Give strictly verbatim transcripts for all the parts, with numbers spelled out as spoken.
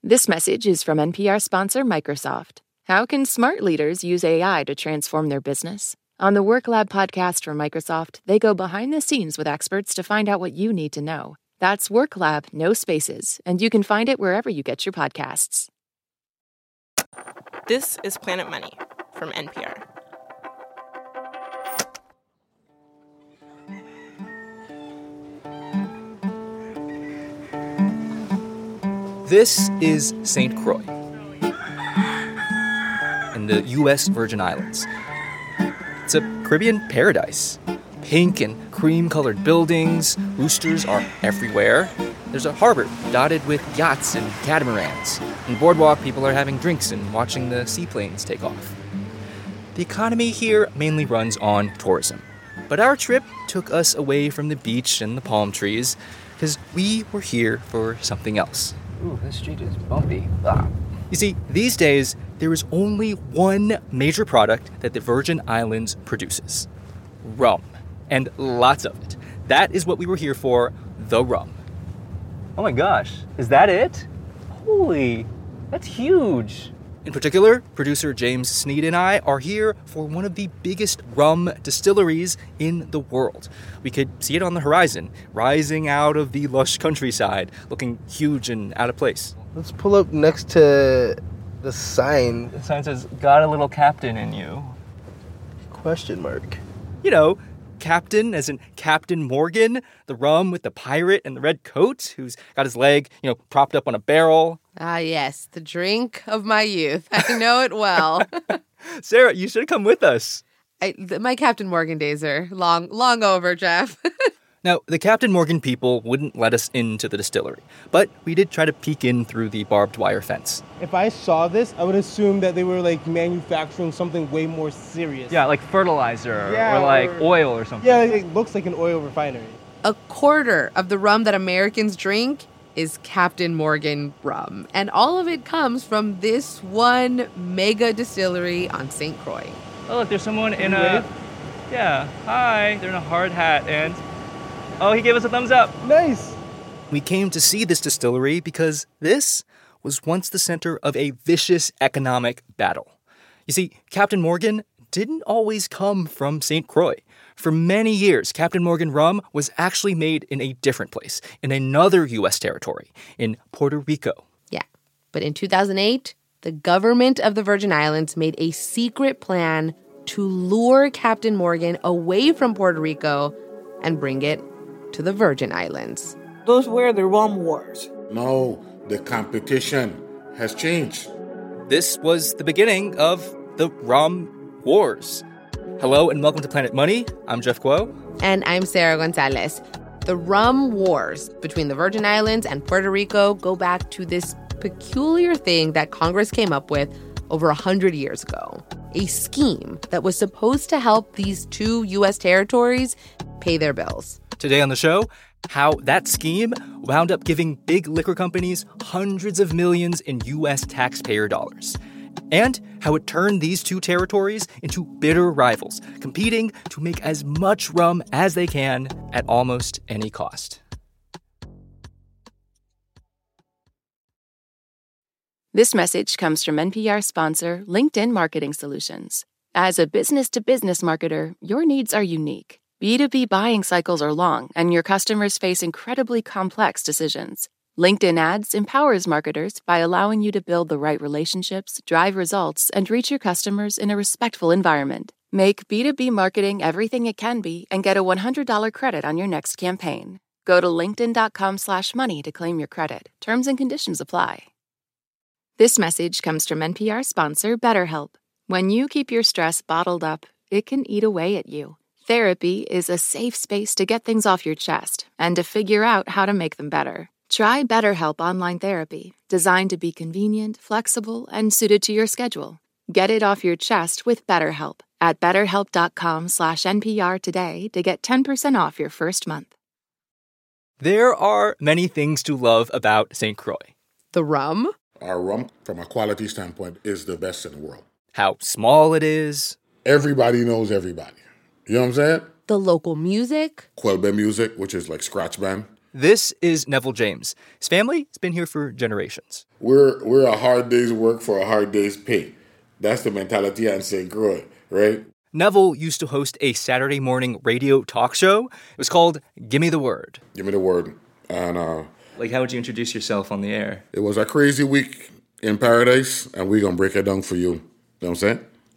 This message is from N P R sponsor Microsoft. How can smart leaders use A I to transform their business? On the Work Lab podcast from Microsoft, they go behind the scenes with experts to find out what you need to know. That's Work Lab, no spaces, and you can find it wherever you get your podcasts. This is Planet Money from N P R. This is Saint Croix in the U S Virgin Islands. It's a Caribbean paradise. Pink and cream-colored buildings, roosters are everywhere. There's a harbor dotted with yachts and catamarans. On the boardwalk, people are having drinks and watching the seaplanes take off. The economy here mainly runs on tourism. But our trip took us away from the beach and the palm trees because we were here for something else. Ooh, this street is bumpy. Ah. You see, these days, there is only one major product that the Virgin Islands produces. Rum. And lots of it. That is what we were here for, the rum. Oh my gosh, is that it? Holy, that's huge. In particular, producer James Sneed and I are here for one of the biggest rum distilleries in the world. We could see it on the horizon, rising out of the lush countryside, looking huge and out of place. Let's pull up next to the sign. The sign says, "Got a little captain in you." Question mark. You know, Captain, as in Captain Morgan, the rum with the pirate and the red coat, who's got his leg, you know, propped up on a barrel. Ah, yes, the drink of my youth. I know it well. Sarah, you should have come with us. I, th- my Captain Morgan days are long, long over, Jeff. Now, the Captain Morgan people wouldn't let us into the distillery, but we did try to peek in through the barbed wire fence. If I saw this, I would assume that they were, like, manufacturing something way more serious. Yeah, like fertilizer yeah, or like or, oil or something. Yeah, it looks like an oil refinery. A quarter of the rum that Americans drink is Captain Morgan rum. And all of it comes from this one mega distillery on Saint Croix. Oh, look, there's someone in a... Yeah, hi. They're in a hard hat and... Oh, he gave us a thumbs up. Nice. We came to see this distillery because this was once the center of a vicious economic battle. You see, Captain Morgan didn't always come from Saint Croix. For many years, Captain Morgan rum was actually made in a different place, in another U S territory, in Puerto Rico. Yeah, but in two thousand eight, the government of the Virgin Islands made a secret plan to lure Captain Morgan away from Puerto Rico and bring it to the Virgin Islands. Those were the rum wars. No, the competition has changed. This was the beginning of the rum wars. Hello and welcome to Planet Money. I'm Jeff Kuo. And I'm Sarah Gonzalez. The rum wars between the Virgin Islands and Puerto Rico go back to this peculiar thing that Congress came up with over one hundred years ago. A scheme that was supposed to help these two U S territories pay their bills. Today on the show, how that scheme wound up giving big liquor companies hundreds of millions in U S taxpayer dollars. And how it turned these two territories into bitter rivals, competing to make as much rum as they can at almost any cost. This message comes from N P R sponsor LinkedIn Marketing Solutions. As a business-to-business marketer, your needs are unique. B two B buying cycles are long, and your customers face incredibly complex decisions. LinkedIn Ads empowers marketers by allowing you to build the right relationships, drive results, and reach your customers in a respectful environment. Make B two B marketing everything it can be and get a one hundred dollars credit on your next campaign. Go to linkedin.com slash money to claim your credit. Terms and conditions apply. This message comes from N P R sponsor BetterHelp. When you keep your stress bottled up, it can eat away at you. Therapy is a safe space to get things off your chest and to figure out how to make them better. Try BetterHelp Online Therapy, designed to be convenient, flexible, and suited to your schedule. Get it off your chest with BetterHelp at betterhelp.com slash NPR today to get ten percent off your first month. There are many things to love about Saint Croix. The rum? Our rum, from a quality standpoint, is the best in the world. How small it is. Everybody knows everybody. You know what I'm saying? The local music. Quelbe music, which is like scratch band. This is Neville James. His family has been here for generations. We're we're a hard day's work for a hard day's pay. That's the mentality on Saint Croix, right? Neville used to host a Saturday morning radio talk show. It was called Gimme the Word. Give me the word. And uh, Like, how would you introduce yourself on the air? it was a crazy week in paradise, and we're going to break it down for you. You know what I'm saying? It's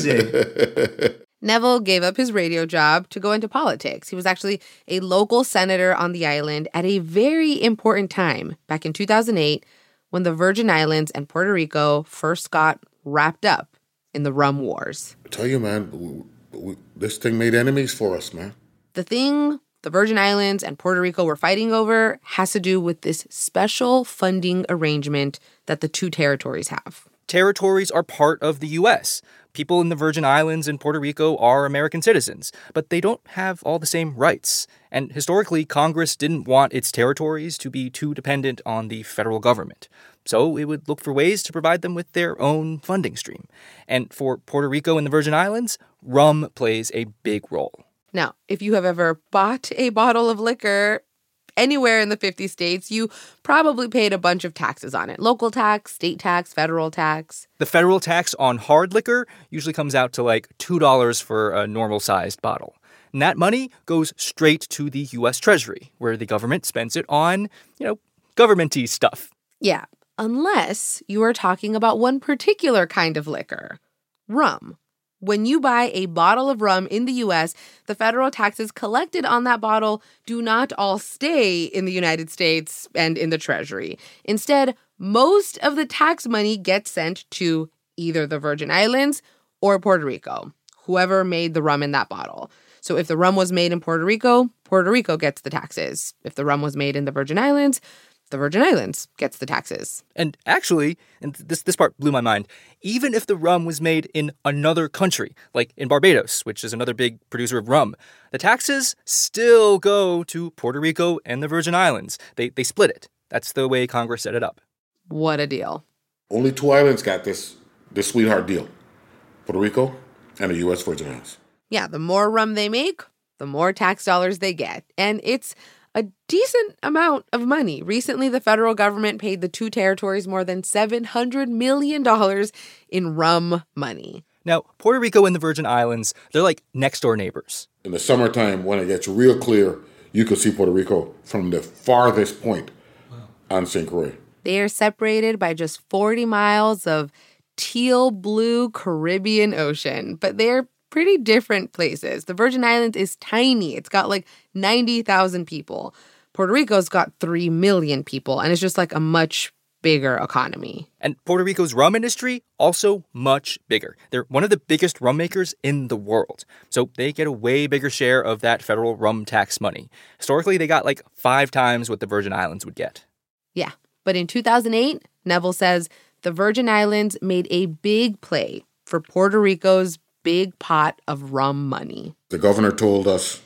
amazing. Neville gave up his radio job to go into politics. He was actually a local senator on the island at a very important time back in two thousand eight when the Virgin Islands and Puerto Rico first got wrapped up in the rum wars. I tell you, man, we, we, this thing made enemies for us, man. The thing the Virgin Islands and Puerto Rico were fighting over has to do with this special funding arrangement that the two territories have. Territories are part of the U S. People in the Virgin Islands and Puerto Rico are American citizens, but they don't have all the same rights. And historically, Congress didn't want its territories to be too dependent on the federal government. So it would look for ways to provide them with their own funding stream. And for Puerto Rico and the Virgin Islands, rum plays a big role. Now, if you have ever bought a bottle of liquor anywhere in the fifty states, you probably paid a bunch of taxes on it. Local tax, state tax, federal tax. The federal tax on hard liquor usually comes out to like two dollars for a normal-sized bottle. And that money goes straight to the U S Treasury, where the government spends it on, you know, government-y stuff. Yeah, unless you are talking about one particular kind of liquor, rum. When you buy a bottle of rum in the U S, the federal taxes collected on that bottle do not all stay in the United States and in the Treasury. Instead, most of the tax money gets sent to either the Virgin Islands or Puerto Rico, whoever made the rum in that bottle. So if the rum was made in Puerto Rico, Puerto Rico gets the taxes. If the rum was made in the Virgin Islands, the Virgin Islands gets the taxes. And actually, and this this part blew my mind, even if the rum was made in another country, like in Barbados, which is another big producer of rum, the taxes still go to Puerto Rico and the Virgin Islands. They they split it. That's the way Congress set it up. What a deal. Only two islands got this, this sweetheart deal. Puerto Rico and the U S Virgin Islands. Yeah, the more rum they make, the more tax dollars they get. And it's a decent amount of money. Recently, the federal government paid the two territories more than seven hundred million dollars in rum money. Now, Puerto Rico and the Virgin Islands, they're like next-door neighbors. In the summertime, when it gets real clear, you can see Puerto Rico from the farthest point wow. on Saint Croix. They are separated by just forty miles of teal blue Caribbean Ocean, but they're pretty different places. The Virgin Islands is tiny. It's got like ninety thousand people. Puerto Rico's got three million people, and it's just like a much bigger economy. And Puerto Rico's rum industry, also much bigger. They're one of the biggest rum makers in the world. So they get a way bigger share of that federal rum tax money. Historically, they got like five times what the Virgin Islands would get. Yeah, but in two thousand eight, Neville says the Virgin Islands made a big play for Puerto Rico's big pot of rum money. The governor told us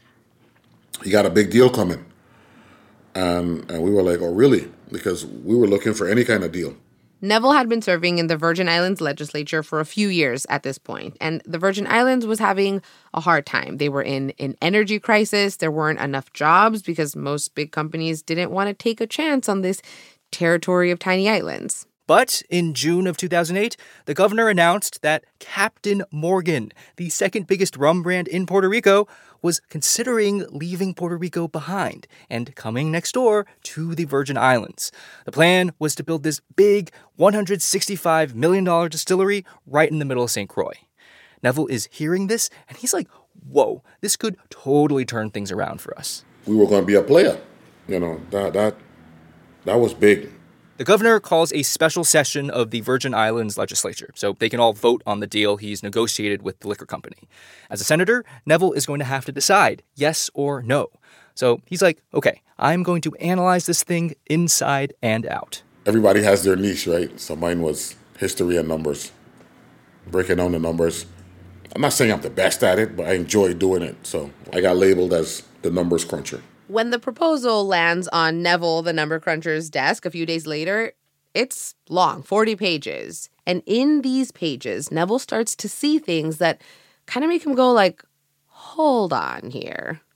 he got a big deal coming. And, and we were like, oh, really? Because we were looking for any kind of deal. Neville had been serving in the Virgin Islands legislature for a few years at this point, and the Virgin Islands was having a hard time. They were in an energy crisis. There weren't enough jobs because most big companies didn't want to take a chance on this territory of tiny islands. But in June of two thousand eight, the governor announced that Captain Morgan, the second biggest rum brand in Puerto Rico, was considering leaving Puerto Rico behind and coming next door to the Virgin Islands. The plan was to build this big one hundred sixty-five million dollars distillery right in the middle of Saint Croix. Neville is hearing this, and he's like, whoa, this could totally turn things around for us. We were going to be a player. You know, that that that was big. The governor calls a special session of the Virgin Islands legislature, so they can all vote on the deal he's negotiated with the liquor company. As a senator, Neville is going to have to decide yes or no. So he's like, okay, I'm going to analyze this thing inside and out. Everybody has their niche, right? So mine was history and numbers, breaking down the numbers. I'm not saying I'm the best at it, but I enjoy doing it. So I got labeled as the numbers cruncher. When the proposal lands on Neville, the number cruncher's desk a few days later, it's long, forty pages. And in these pages, Neville starts to see things that kind of make him go like, hold on here.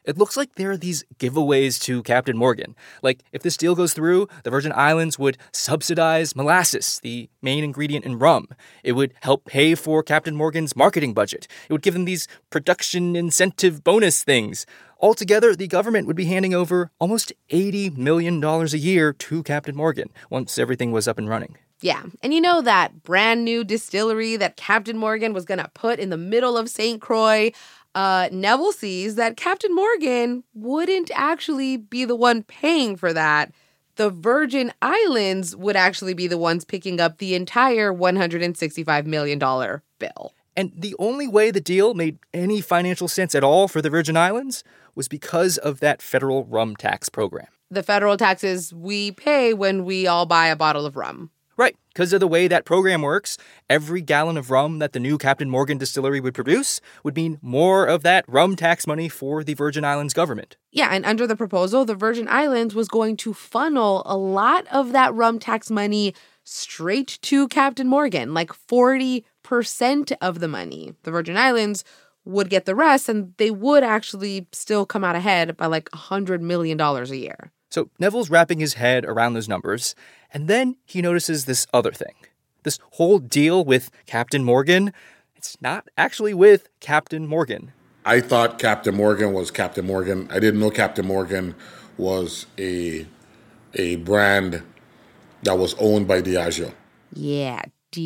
It looks like there are these giveaways to Captain Morgan. Like, if this deal goes through, the Virgin Islands would subsidize molasses, the main ingredient in rum. It would help pay for Captain Morgan's marketing budget. It would give them these production incentive bonus things. Altogether, the government would be handing over almost eighty million dollars a year to Captain Morgan once everything was up and running. Yeah, and you know that brand new distillery that Captain Morgan was going to put in the middle of Saint Croix? Uh, Neville sees that Captain Morgan wouldn't actually be the one paying for that. The Virgin Islands would actually be the ones picking up the entire one hundred sixty-five million dollars bill. And the only way the deal made any financial sense at all for the Virgin Islands was because of that federal rum tax program. The federal taxes we pay when we all buy a bottle of rum. Right, because of the way that program works, every gallon of rum that the new Captain Morgan distillery would produce would mean more of that rum tax money for the Virgin Islands government. Yeah, and under the proposal, the Virgin Islands was going to funnel a lot of that rum tax money straight to Captain Morgan, like forty percent of the money. The Virgin Islands would get the rest, and they would actually still come out ahead by like one hundred million dollars a year. So Neville's wrapping his head around those numbers, and then he notices this other thing. This whole deal with Captain Morgan, it's not actually with Captain Morgan. I thought Captain Morgan was Captain Morgan. I didn't know Captain Morgan was a a brand that was owned by Diageo. Yeah,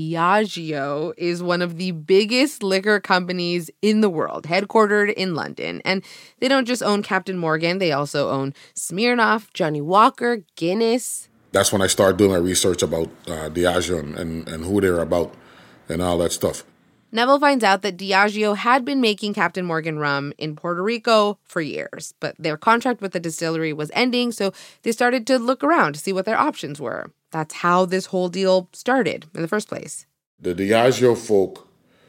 Diageo is one of the biggest liquor companies in the world, headquartered in London. And they don't just own Captain Morgan, they also own Smirnoff, Johnnie Walker, Guinness. That's when I started doing my research about uh, Diageo and, and, and who they're about and all that stuff. Neville finds out that Diageo had been making Captain Morgan rum in Puerto Rico for years, but their contract with the distillery was ending, so they started to look around to see what their options were. That's how this whole deal started in the first place. The Diageo folk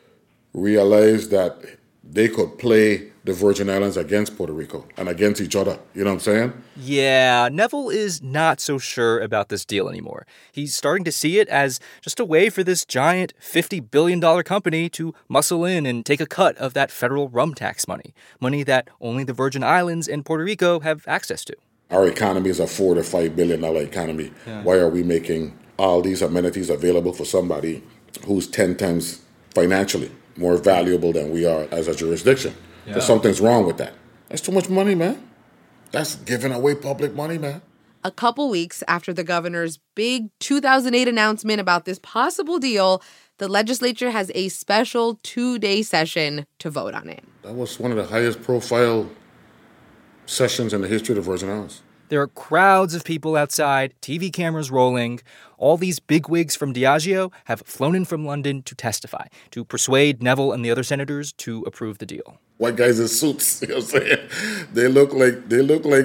realized that they could play the Virgin Islands against Puerto Rico and against each other. You know what I'm saying? Yeah, Neville is not so sure about this deal anymore. He's starting to see it as just a way for this giant fifty billion dollars company to muscle in and take a cut of that federal rum tax money, money that only the Virgin Islands and Puerto Rico have access to. Our economy is a four to five billion dollar economy. Yeah. Why are we making all these amenities available for somebody who's ten times financially more valuable than we are as a jurisdiction? Yeah. There's something's wrong with that. That's too much money, man. That's giving away public money, man. A couple weeks after the governor's big two thousand eight announcement about this possible deal, the legislature has a special two-day session to vote on it. That was one of the highest profile sessions in the history of the Virgin Islands. There are crowds of people outside, T V cameras rolling. All these bigwigs from Diageo have flown in from London to testify, to persuade Neville and the other senators to approve the deal. White guys in suits, you know what I'm saying? They look like they look like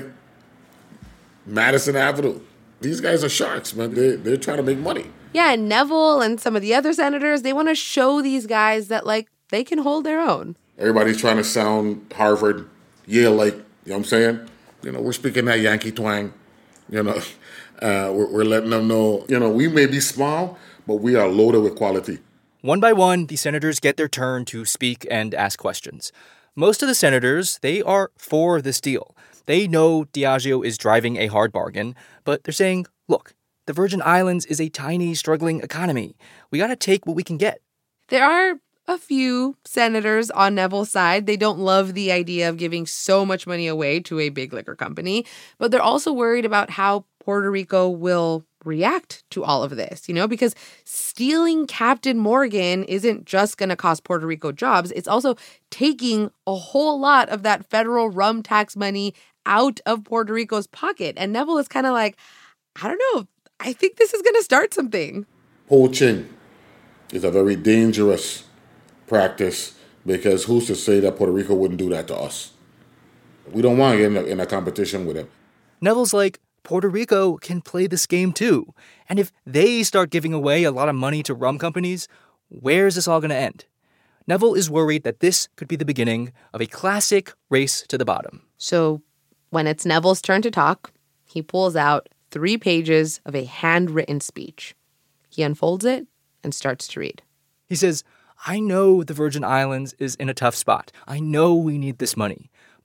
Madison Avenue. These guys are sharks, man. They they're trying to make money. Yeah, and Neville and some of the other senators, they want to show these guys that like they can hold their own. Everybody's trying to sound Harvard, Yale like, you know what I'm saying? You know, we're speaking that Yankee twang, you know. Uh, we're, we're letting them know, you know, we may be small, but we are loaded with quality. One by one, the senators get their turn to speak and ask questions. Most of the senators, they are for this deal. They know Diageo is driving a hard bargain, but they're saying, look, the Virgin Islands is a tiny, struggling economy. We got to take what we can get. There are a few senators on Neville's side. They don't love the idea of giving so much money away to a big liquor company, but they're also worried about how Puerto Rico will react to all of this, you know, because stealing Captain Morgan isn't just going to cost Puerto Rico jobs. It's also taking a whole lot of that federal rum tax money out of Puerto Rico's pocket. And Neville is kind of like, I don't know, I think this is going to start something. Poaching is a very dangerous practice because who's to say that Puerto Rico wouldn't do that to us? We don't want to get in a, in a competition with them. Neville's like, Puerto Rico can play this game too. And if they start giving away a lot of money to rum companies, where's this all going to end? Neville is worried that this could be the beginning of a classic race to the bottom. So when it's Neville's turn to talk, he pulls out three pages of a handwritten speech. He unfolds it and starts to read. He says, I know the Virgin Islands is in a tough spot. I know we need this money.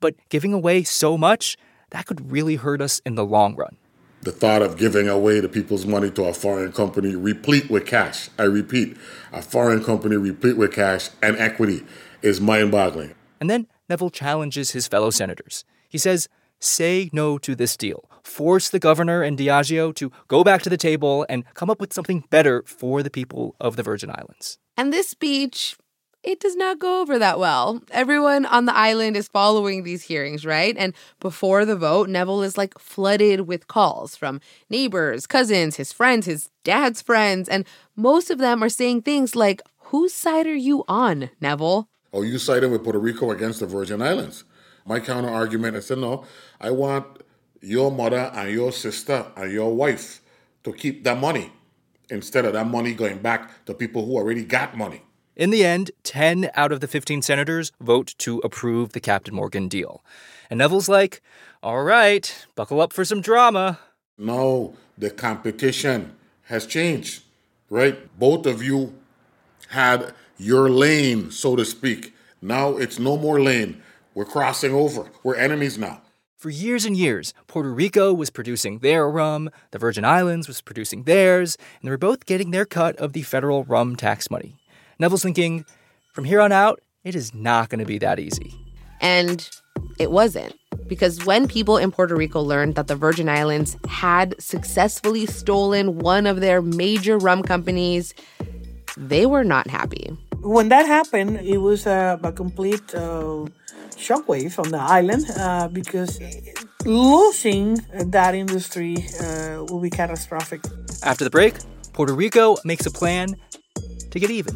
But giving away so much, that could really hurt us in the long run. The thought of giving away the people's money to a foreign company replete with cash, I repeat, a foreign company replete with cash and equity is mind-boggling. And then Neville challenges his fellow senators. He says, say no to this deal. Force the governor and Diageo to go back to the table and come up with something better for the people of the Virgin Islands. And this speech, it does not go over that well. Everyone on the island is following these hearings, right? And before the vote, Neville is like flooded with calls from neighbors, cousins, his friends, his dad's friends. And most of them are saying things like, whose side are you on, Neville? Oh, you siding with Puerto Rico against the Virgin Islands. My counter argument, I said, no, I want your mother and your sister and your wife to keep that money instead of that money going back to people who already got money. In the end, ten out of the fifteen senators vote to approve the Captain Morgan deal. And Neville's like, all right, buckle up for some drama. No, the competition has changed, right? Both of you had your lane, so to speak. Now it's no more lane. We're crossing over. We're enemies now. For years and years, Puerto Rico was producing their rum, the Virgin Islands was producing theirs, and they were both getting their cut of the federal rum tax money. Neville's thinking, from here on out, it is not going to be that easy. And it wasn't. Because when people in Puerto Rico learned that the Virgin Islands had successfully stolen one of their major rum companies, they were not happy. When that happened, it was a, a complete uh, shockwave on the island uh, because losing that industry uh, will be catastrophic. After the break, Puerto Rico makes a plan to get even.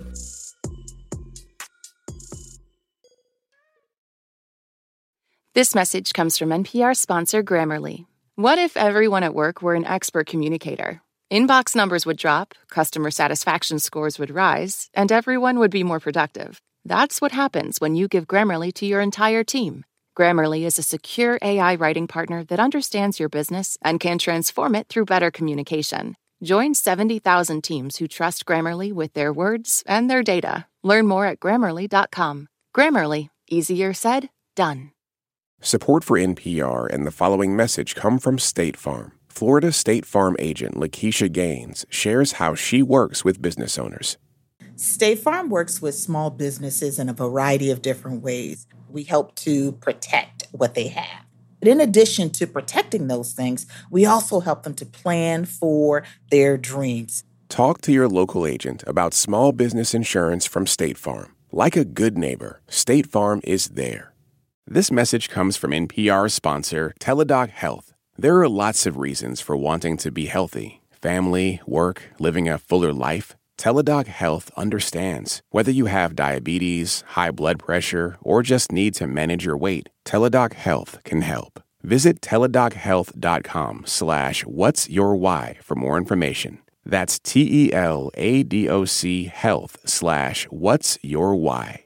This message comes from N P R sponsor Grammarly. What if everyone at work were an expert communicator? Inbox numbers would drop, customer satisfaction scores would rise, and everyone would be more productive. That's what happens when you give Grammarly to your entire team. Grammarly is a secure A I writing partner that understands your business and can transform it through better communication. Join seventy thousand teams who trust Grammarly with their words and their data. Learn more at Grammarly dot com. Grammarly. Easier said, done. Support for N P R and the following message come from State Farm. Florida State Farm agent Lakeisha Gaines shares how she works with business owners. State Farm works with small businesses in a variety of different ways. We help to protect what they have. But in addition to protecting those things, we also help them to plan for their dreams. Talk to your local agent about small business insurance from State Farm. Like a good neighbor, State Farm is there. This message comes from N P R sponsor Teladoc Health. There are lots of reasons for wanting to be healthy. Family, work, living a fuller life. Teladoc Health understands. Whether you have diabetes, high blood pressure, or just need to manage your weight, Teladoc Health can help. Visit teladochealth.com slash what's your why for more information. That's T-E-L-A-D-O-C health slash what's your why.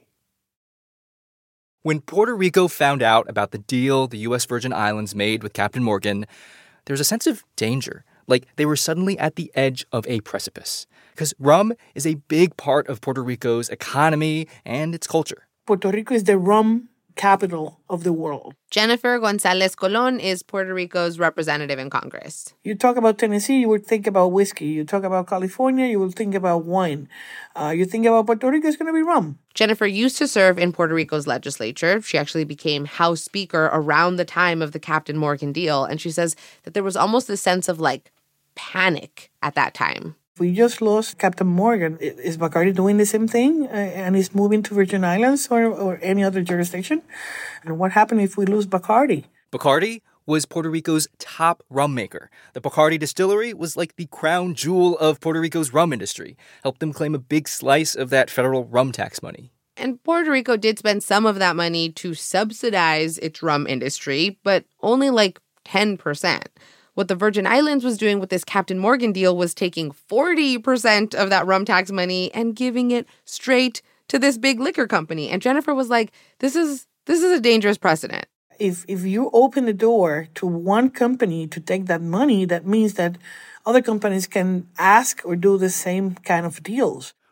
When Puerto Rico found out about the deal the U S Virgin Islands made with Captain Morgan, there was a sense of danger, like they were suddenly at the edge of a precipice. Because rum is a big part of Puerto Rico's economy and its culture. Puerto Rico is the rum capital of the world. Jennifer Gonzalez Colon is Puerto Rico's representative in Congress. You talk about Tennessee, you would think about whiskey. You talk about California, you will think about wine. Uh, you think about Puerto Rico, it's going to be rum. Jennifer used to serve in Puerto Rico's legislature. She actually became House Speaker around the time of the Captain Morgan deal. And she says that there was almost this sense of, like, panic at that time. We just lost Captain Morgan. Is Bacardi doing the same thing uh, and is moving to Virgin Islands or, or any other jurisdiction? And what happened if we lose Bacardi? Bacardi was Puerto Rico's top rum maker. The Bacardi distillery was like the crown jewel of Puerto Rico's rum industry, helped them claim a big slice of that federal rum tax money. And Puerto Rico did spend some of that money to subsidize its rum industry, but only like ten percent. What the Virgin Islands was doing with this Captain Morgan deal was taking forty percent of that rum tax money and giving it straight to this big liquor company. And Jennifer was like, this is this is a dangerous precedent. If if you open the door to one company to take that money, that means that other companies can ask or do the same kind of deals.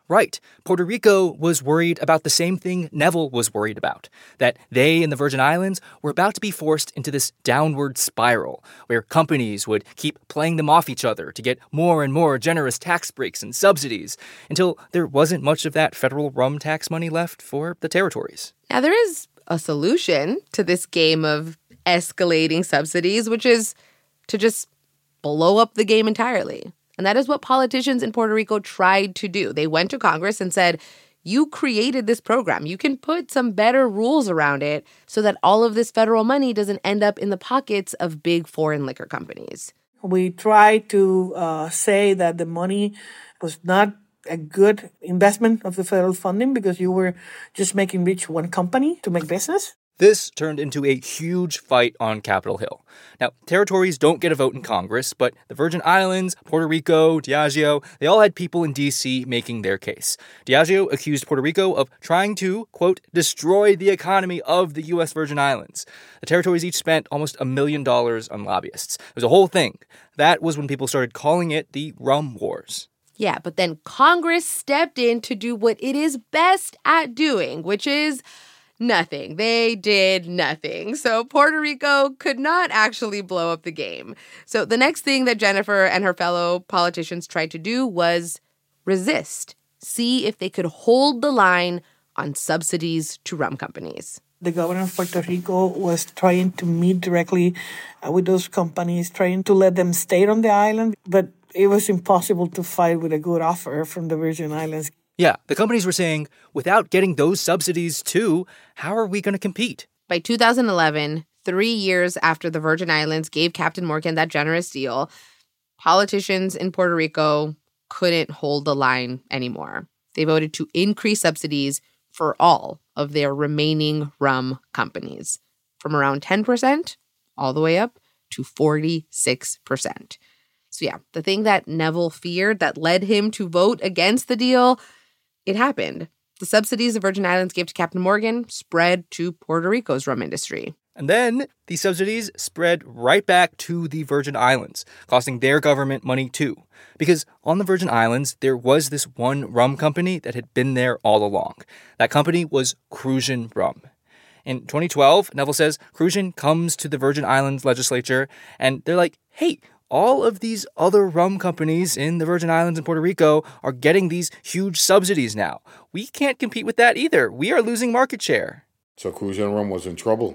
Right. Puerto Rico was worried about the same thing Neville was worried about, that they in the Virgin Islands were about to be forced into this downward spiral where companies would keep playing them off each other to get more and more generous tax breaks and subsidies until there wasn't much of that federal rum tax money left for the territories. Now, there is a solution to this game of escalating subsidies, which is to just blow up the game entirely. And that is what politicians in Puerto Rico tried to do. They went to Congress and said, you created this program. You can put some better rules around it so that all of this federal money doesn't end up in the pockets of big foreign liquor companies. We tried to uh, say that the money was not a good investment of the federal funding because you were just making rich one company to make business. This turned into a huge fight on Capitol Hill. Now, territories don't get a vote in Congress, but the Virgin Islands, Puerto Rico, Diageo, they all had people in D C making their case. Diageo accused Puerto Rico of trying to, quote, destroy the economy of the U S Virgin Islands. The territories each spent almost a million dollars on lobbyists. It was a whole thing. That was when people started calling it the Rum Wars. Yeah, but then Congress stepped in to do what it is best at doing, which is nothing. They did nothing. So Puerto Rico could not actually blow up the game. So the next thing that Jennifer and her fellow politicians tried to do was resist, see if they could hold the line on subsidies to rum companies. The governor of Puerto Rico was trying to meet directly uh, with those companies, trying to let them stay on the island, but it was impossible to fight with a good offer from the Virgin Islands. Yeah, the companies were saying, without getting those subsidies too, how are we going to compete? By two thousand eleven, three years after the Virgin Islands gave Captain Morgan that generous deal, politicians in Puerto Rico couldn't hold the line anymore. They voted to increase subsidies for all of their remaining rum companies, from around ten percent all the way up to forty-six percent. So yeah, the thing that Neville feared that led him to vote against the deal, it happened. The subsidies the Virgin Islands gave to Captain Morgan spread to Puerto Rico's rum industry. And then these subsidies spread right back to the Virgin Islands, costing their government money too. Because on the Virgin Islands, there was this one rum company that had been there all along. That company was Cruzan Rum. In twenty twelve, Neville says Cruzan comes to the Virgin Islands legislature and they're like, hey, all of these other rum companies in the Virgin Islands and Puerto Rico are getting these huge subsidies now. We can't compete with that either. We are losing market share. So Cruzan Rum was in trouble.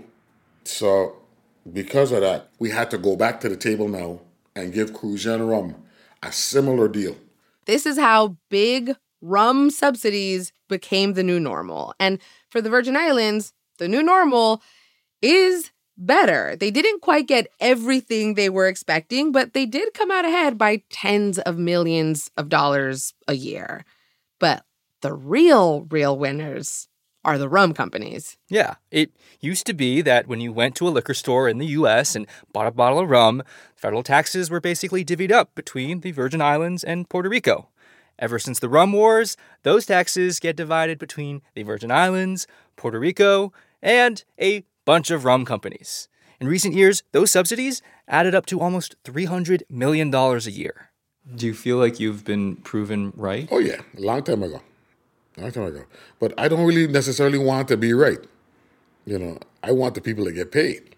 So because of that, we had to go back to the table now and give Cruzan Rum a similar deal. This is how big rum subsidies became the new normal. And for the Virgin Islands, the new normal is better. They didn't quite get everything they were expecting, but they did come out ahead by tens of millions of dollars a year. But the real, real winners are the rum companies. Yeah, it used to be that when you went to a liquor store in the U S and bought a bottle of rum, federal taxes were basically divvied up between the Virgin Islands and Puerto Rico. Ever since the Rum Wars, those taxes get divided between the Virgin Islands, Puerto Rico, and a bunch of rum companies. In recent years, those subsidies added up to almost three hundred million dollars a year. Do you feel like you've been proven right? Oh, yeah. A long time ago. A long time ago. But I don't really necessarily want to be right. You know, I want the people to get paid.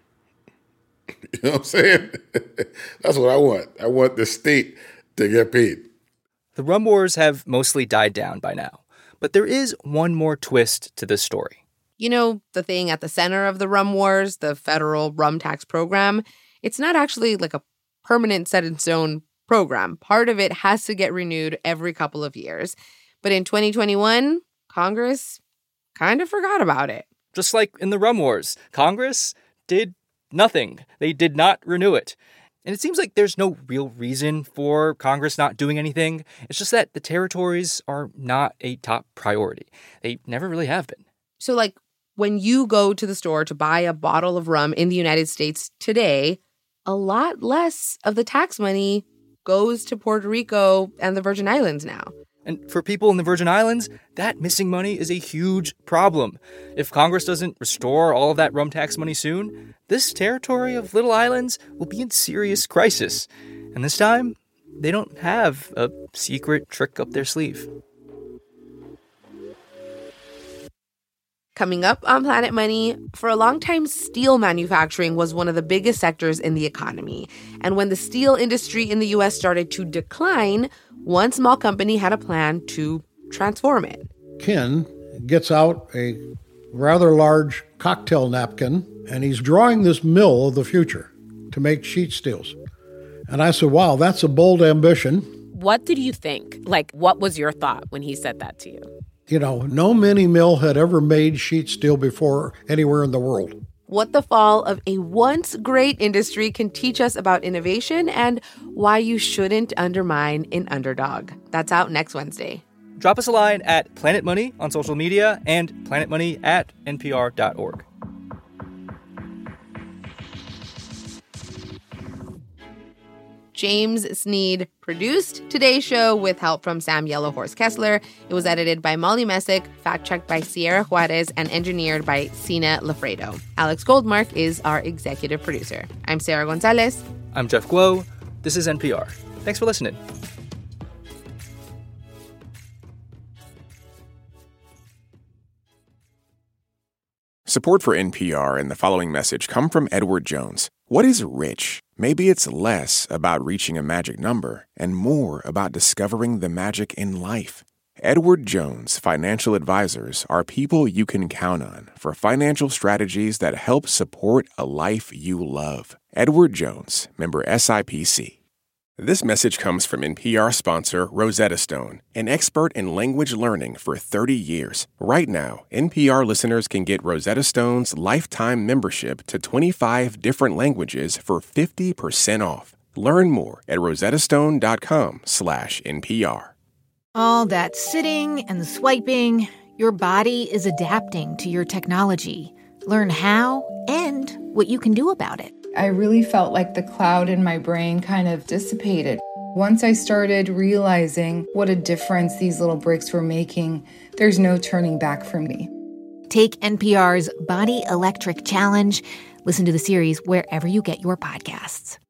You know what I'm saying? That's what I want. I want the state to get paid. The rum wars have mostly died down by now. But there is one more twist to this story. You know, the thing at the center of the rum wars, the federal rum tax program, it's not actually like a permanent set-in-stone program. Part of it has to get renewed every couple of years. But in twenty twenty-one, Congress kind of forgot about it. Just like in the rum wars, Congress did nothing. They did not renew it. And it seems like there's no real reason for Congress not doing anything. It's just that the territories are not a top priority. They never really have been. So, like, when you go to the store to buy a bottle of rum in the United States today, a lot less of the tax money goes to Puerto Rico and the Virgin Islands now. And for people in the Virgin Islands, that missing money is a huge problem. If Congress doesn't restore all of that rum tax money soon, this territory of little islands will be in serious crisis. And this time, they don't have a secret trick up their sleeve. Coming up on Planet Money, for a long time, steel manufacturing was one of the biggest sectors in the economy. And when the steel industry in the U S started to decline, one small company had a plan to transform it. Ken gets out a rather large cocktail napkin, and he's drawing this mill of the future to make sheet steels. And I said, wow, that's a bold ambition. What did you think? Like, what was your thought when he said that to you? You know, no mini mill had ever made sheet steel before anywhere in the world. What the fall of a once great industry can teach us about innovation and why you shouldn't undermine an underdog. That's out next Wednesday. Drop us a line at Planet Money on social media and planetmoney at n p r dot org. James Sneed produced today's show with help from Sam Yellowhorse Kessler. It was edited by Molly Messick, fact-checked by Sierra Juarez, and engineered by Sina Lafredo. Alex Goldmark is our executive producer. I'm Sarah Gonzalez. I'm Jeff Guo. This is N P R. Thanks for listening. Support for N P R and the following message come from Edward Jones. What is rich? Maybe it's less about reaching a magic number and more about discovering the magic in life. Edward Jones Financial Advisors are people you can count on for financial strategies that help support a life you love. Edward Jones, member S I P C. This message comes from N P R sponsor Rosetta Stone, an expert in language learning for thirty years. Right now, N P R listeners can get Rosetta Stone's lifetime membership to twenty-five different languages for fifty percent off. Learn more at rosettastone.com slash NPR. All that sitting and swiping, your body is adapting to your technology. Learn how and what you can do about it. I really felt like the cloud in my brain kind of dissipated. Once I started realizing what a difference these little breaks were making, there's no turning back for me. Take N P R's Body Electric Challenge. Listen to the series wherever you get your podcasts.